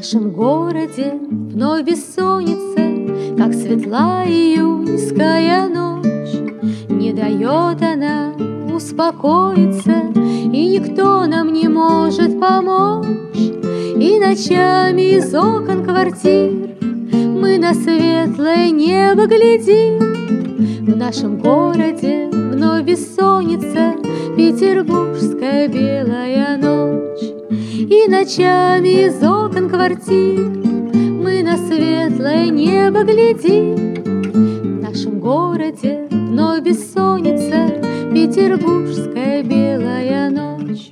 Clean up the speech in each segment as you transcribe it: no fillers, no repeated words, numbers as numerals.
нашем городе вновь бессонница, как светла июньская ночь. Не дает она успокоиться, и никто нам не может помочь. И ночами из окон квартир мы на светлое небо глядим. В нашем городе вновь бессонница, петербургская белая ночь. И ночами из окон квартир мы на светлое небо глядим. В нашем городе вновь бессонница, петербургская белая ночь.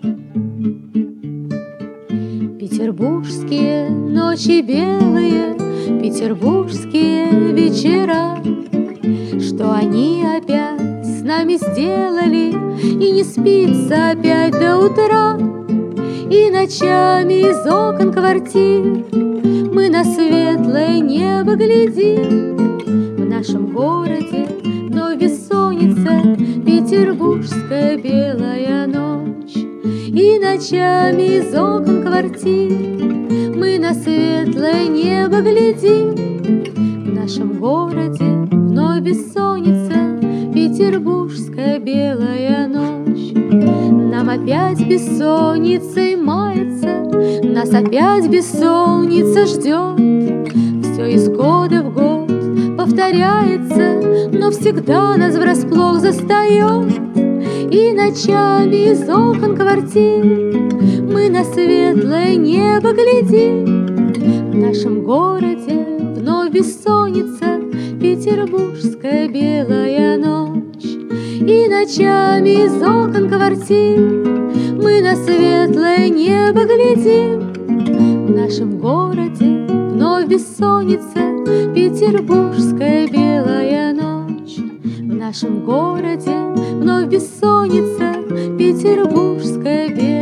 Петербургские ночи белые, петербургские вечера, что они опять с нами сделали, и не спится опять до утра. И ночами из окон квартир мы на светлое небо глядим. В нашем городе вновь бессонница, петербургская белая ночь. И ночами из окон квартир мы на светлое небо глядим. В нашем городе вновь бессонница, петербургская белая ночь. Нам опять бессонницей мается, нас опять бессонница ждет. Все из года в год повторяется, но всегда нас врасплох застает. И ночами из окон квартир мы на светлое небо глядим. В нашем городе вновь бессонница, петербургская белая ночь. И ночами из окон квартир мы на светлое небо глядим. В нашем городе вновь бессонница, петербургская белая ночь. В нашем городе вновь бессонница, петербургская белая ночь.